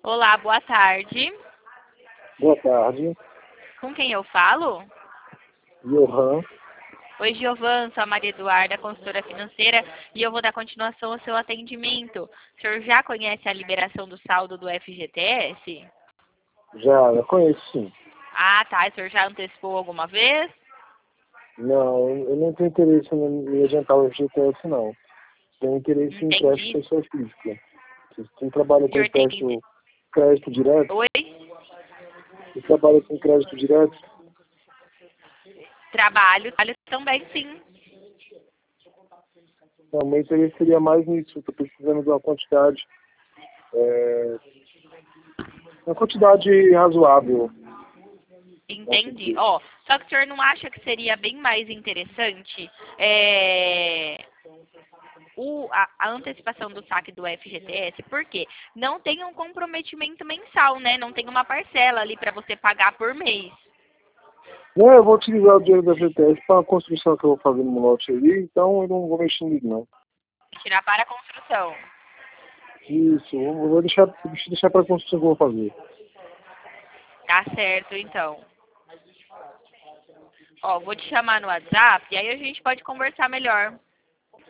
Olá, boa tarde. Boa tarde, Com quem eu falo? Johan. Oi, Giovan, sou a Maria Eduarda, consultora financeira, e eu vou dar continuação ao seu atendimento. O senhor já conhece a liberação do saldo do FGTS? Já conheço sim. Ah, tá. O senhor já antecipou alguma vez? Não, eu não tenho interesse em adiantar o FGTS, não. Tenho interesse em crédito Entendi. pessoa física. Você trabalha O com senhor tem... crédito direto? Oi? Você trabalha com crédito direto? Trabalho também, sim. Não, meu interesse seria mais nisso. Estou precisando de é, uma quantidade razoável, posso Entendi. dizer. Ó, só que o senhor não acha que seria bem mais interessante a antecipação do saque do FGTS? Porque não tem um comprometimento mensal, né? Não tem uma parcela ali para você pagar por mês. Não, eu vou utilizar o dinheiro do FGTS para a construção que eu vou fazer no lote ali, então eu não vou mexer nisso, não. Tirar para a construção. Isso, eu vou deixar para a construção que eu vou fazer. Tá certo, então. Ó, vou te chamar no WhatsApp e aí a gente pode conversar melhor.